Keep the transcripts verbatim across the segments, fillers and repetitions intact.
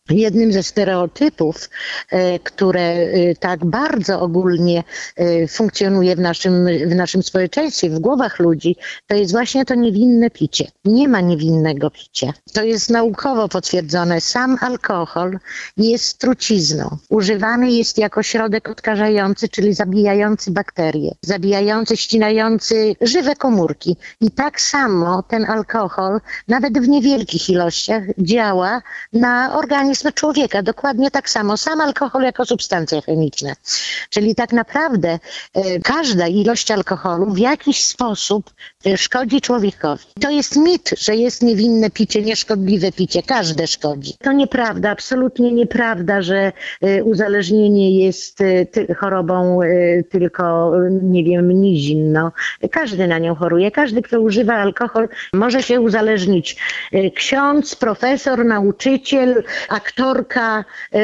Jednym ze stereotypów, które tak bardzo ogólnie funkcjonuje w naszym, w naszym społeczeństwie, w głowach ludzi, to jest właśnie to niewinne picie. Nie ma niewinnego picia. To jest naukowo potwierdzone. Sam alkohol jest trucizną. Używany jest jako środek odkażający, czyli zabijający bakterie, zabijający, ścinający żywe komórki. I tak samo ten alkohol, nawet w niewielkich ilościach, działa na organizm człowieka. Dokładnie tak samo. Sam alkohol jako substancja chemiczna. Czyli tak naprawdę e, każda ilość alkoholu w jakiś sposób e, szkodzi człowiekowi. To jest mit, że jest niewinne picie, nieszkodliwe picie. Każde szkodzi. To nieprawda, absolutnie nieprawda, że e, uzależnienie jest e, ty, chorobą e, tylko, nie wiem, nizin. No. Każdy na nią choruje. Każdy, kto używa alkohol, może się uzależnić. E, ksiądz, profesor, nauczyciel, aktorka,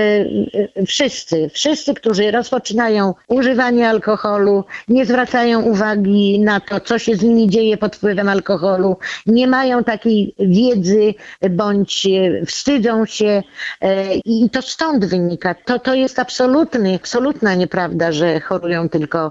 e, wszyscy, wszyscy, którzy rozpoczynają używanie alkoholu, nie zwracają uwagi na to, co się z nimi dzieje pod wpływem alkoholu, nie mają takiej wiedzy, bądź wstydzą się i to stąd wynika. To, to jest absolutny, absolutna nieprawda, że chorują tylko,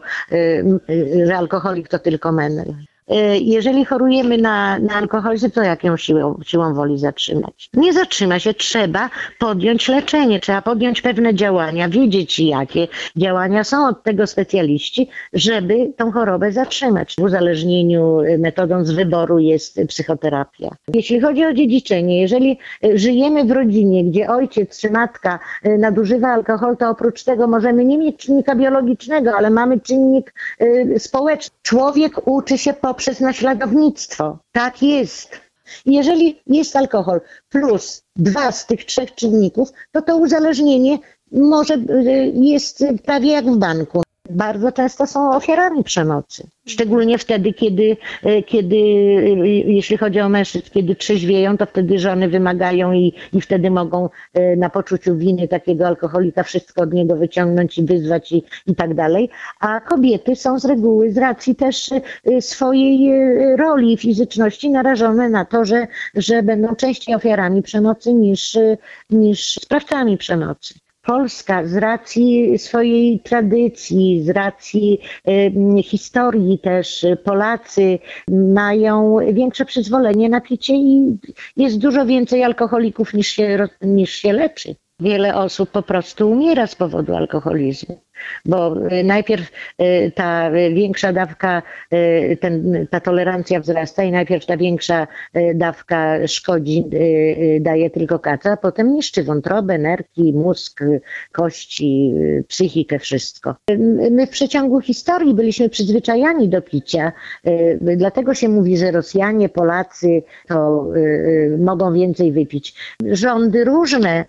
że alkoholik to tylko menel. Jeżeli chorujemy na, na alkoholizm, to jak ją siłą, siłą woli zatrzymać? Nie zatrzyma się, trzeba podjąć leczenie, trzeba podjąć pewne działania, wiedzieć jakie działania są od tego specjaliści, żeby tą chorobę zatrzymać. W uzależnieniu metodą z wyboru jest psychoterapia. Jeśli chodzi o dziedziczenie, jeżeli żyjemy w rodzinie, gdzie ojciec czy matka nadużywa alkohol, to oprócz tego możemy nie mieć czynnika biologicznego, ale mamy czynnik społeczny. Człowiek uczy się po przez naśladownictwo. Tak jest. Jeżeli jest alkohol plus dwa z tych trzech czynników, to to uzależnienie może jest prawie jak w banku. Bardzo często są ofiarami przemocy. Szczególnie wtedy, kiedy, kiedy jeśli chodzi o mężczyzn, kiedy trzeźwieją, to wtedy żony wymagają i, i wtedy mogą na poczuciu winy takiego alkoholika wszystko od niego wyciągnąć i wyzwać i, i tak dalej. A kobiety są z reguły, z racji też swojej roli i fizyczności narażone na to, że, że będą częściej ofiarami przemocy niż, niż sprawcami przemocy. Polska z racji swojej tradycji, z racji y, historii też, Polacy mają większe przyzwolenie na picie i jest dużo więcej alkoholików niż się, niż się leczy. Wiele osób po prostu umiera z powodu alkoholizmu, bo najpierw ta większa dawka, ten, ta tolerancja wzrasta i najpierw ta większa dawka szkodzi, daje tylko kaca, a potem niszczy wątrobę, nerki, mózg, kości, psychikę, wszystko. My w przeciągu historii byliśmy przyzwyczajani do picia, dlatego się mówi, że Rosjanie, Polacy to mogą więcej wypić. Rządy różne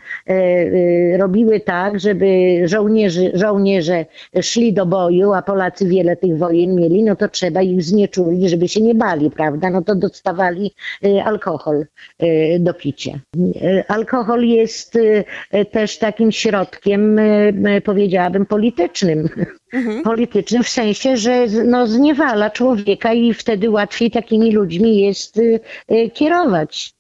robiły tak, żeby żołnierzy, żołnierze szli do boju, a Polacy wiele tych wojen mieli, no to trzeba ich znieczulić, żeby się nie bali, prawda? No to dostawali alkohol do picia. Alkohol jest też takim środkiem, powiedziałabym, politycznym. Mhm. Politycznym w sensie, że no, zniewala człowieka i wtedy łatwiej takimi ludźmi jest kierować.